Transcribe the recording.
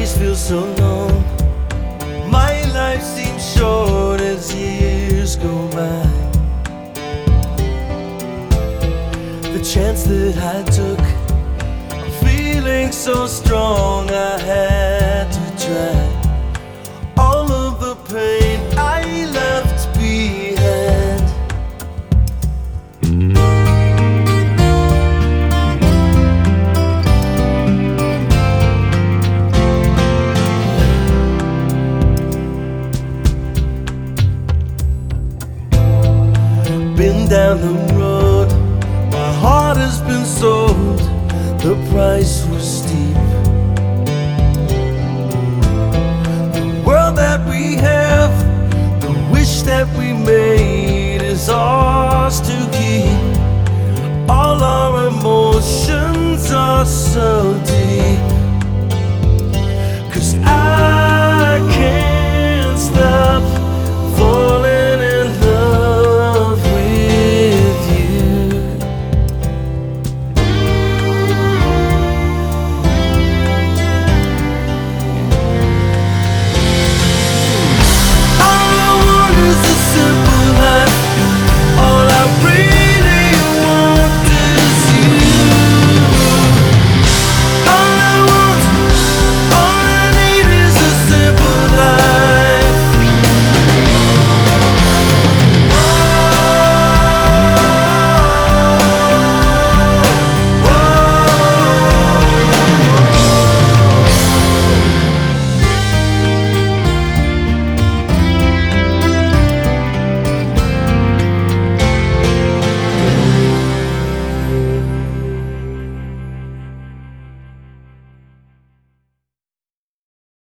days feel so long. My life seems short as years go by. The chance that I took, I'm feeling so strong, I had to try. All of the pain I left behind. Been down the road, my heart has been sold, the price was steep. The world that we have, the wish that we made is ours to keep. All our emotions are so deep.